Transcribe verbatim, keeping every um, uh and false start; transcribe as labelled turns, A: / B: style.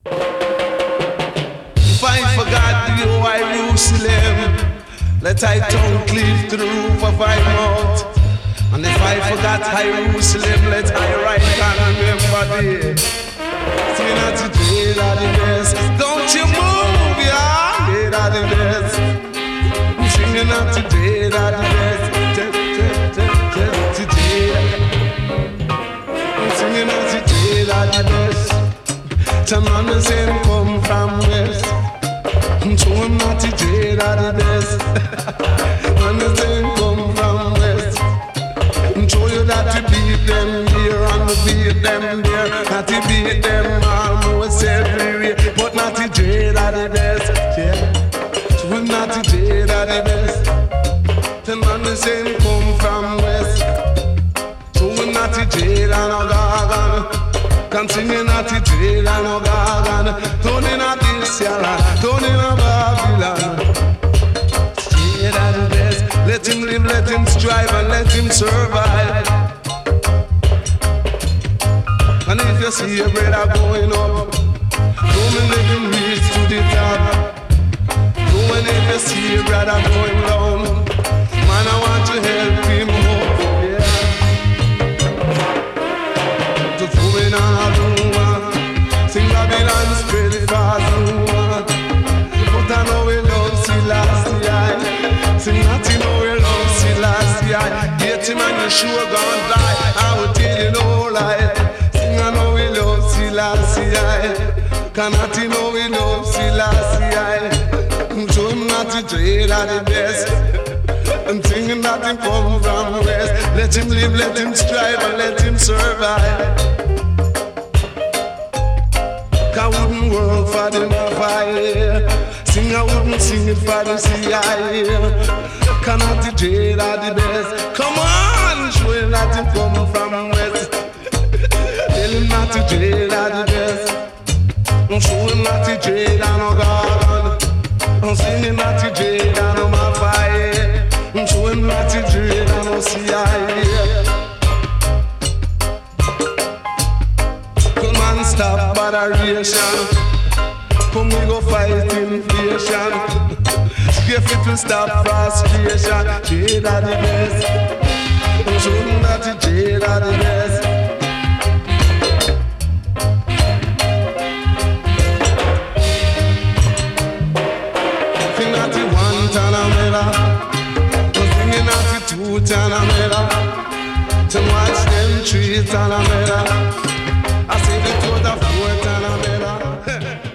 A: If I forgot you, I Jerusalem, let I tongue cleave to the roof of my mouth. And if I forgot Jerusalem, let I write and remember thee. Sing not today, that the best. Don't you move, yeah, yeah, that the best. I'm singing not today, that the best. Today, I'm singing not today, that the best. Some man is saying come from west. So I'm not today, that the best. Man is saying come from west. Show you that you beat them here and beat them there. That you beat them almost everywhere. But not the J that the best. Yeah. So we're not the J that the best. Ten man the same come from west. So we're not the J that no gargan. Can sing in not the J that no gargan. Don't in a this yalla. Don't in a Babylon. J that the best. Let him live, let him strive, and let him survive. And if you see your brother going up, don't let him reach to the top. Don't when if you see your brother going down, man, I want to help him up, yeah. Just moving on a woman, sing Babylon spread fast, woman. But I know we love see last year. Sing nothing, no we love see last year. Get him and you sure gonna die. I will tell you no lie. Sing I know we love see last year. Can nothing, no we love see last year. So I'm not to trade at the best. I'm singing nothing come from west. Let him live, let him strive, and let him survive. I wouldn't work for the fire. Sing, I wouldn't sing it for the C I A. Cannot the jail are the best. Come on, show him that him come from west. Tell him not the jail are the best. Show him not the jail are no God. Sing him not the jail are no my fire. Show him not the jail are no C I A. Come on, stop botheration. Come we go fight inflation. If it will stop frustration. Jade are the best. Show them that the Jade are the best. Sing at the one Tanamera. Singing at the two Tanamera. To watch them three Tanamera. I say the two, the four Tanamera.